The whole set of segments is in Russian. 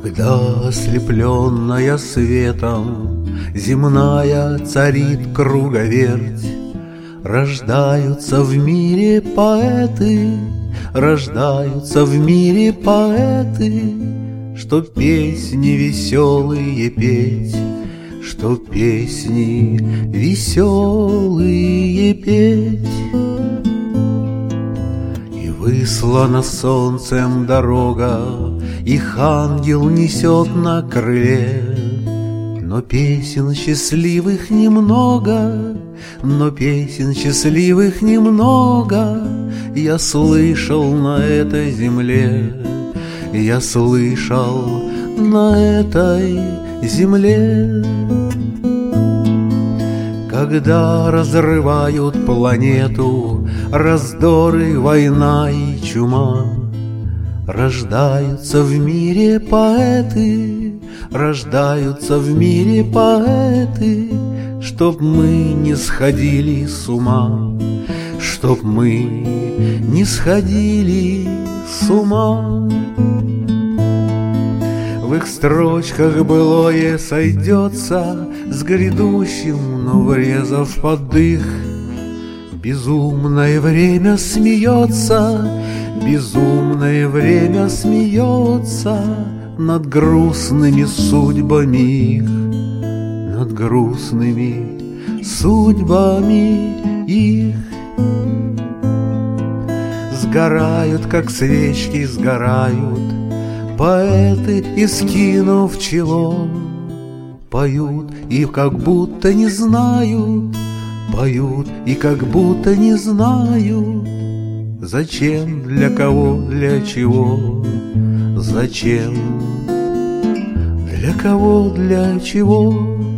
Когда ослепленная светом земная царит круговерть, рождаются в мире поэты, рождаются в мире поэты, чтоб песни веселые петь, чтоб песни веселые петь. И выслана солнцем дорога, их ангел несет на крыле, но песен счастливых немного, но песен счастливых немного я слышал на этой земле, я слышал на этой земле. Когда разрывают планету раздоры, война и чума, рождаются в мире поэты, рождаются в мире поэты, чтоб мы не сходили с ума, чтоб мы не сходили с ума. В их строчках былое сойдется с грядущим, но врезав под дых, безумное время смеется, безумное время смеется над грустными судьбами их, над грустными судьбами их. Сгорают, как свечки сгорают поэты, и скинув чело, поют и как будто не знают, поют и как будто не знают, зачем, для кого, для чего, зачем, для кого, для чего.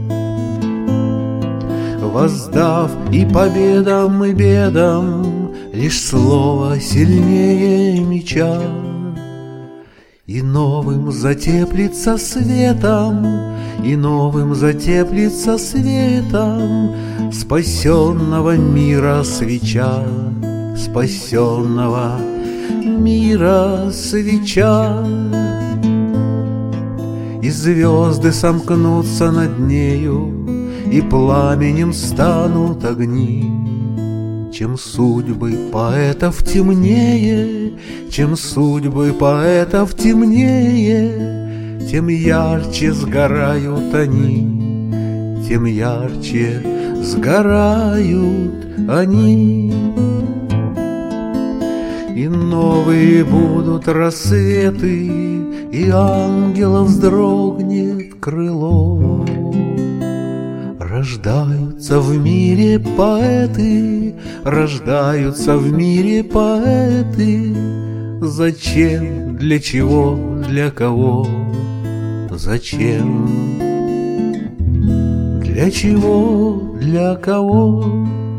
Воздав и победам, и бедам лишь слово сильнее меча, и новым затеплится светом, и новым затеплится светом спасенного мира свеча, спасенного мира свеча. И звезды сомкнутся над нею, и пламенем станут огни. Чем судьбы поэтов темнее, чем судьбы поэтов темнее, тем ярче сгорают они, тем ярче сгорают они. И новые будут рассветы, и ангелов вздрогнет крыло. Рождаются в мире поэты, рождаются в мире поэты. Зачем, для чего, для кого, зачем, для чего, для кого?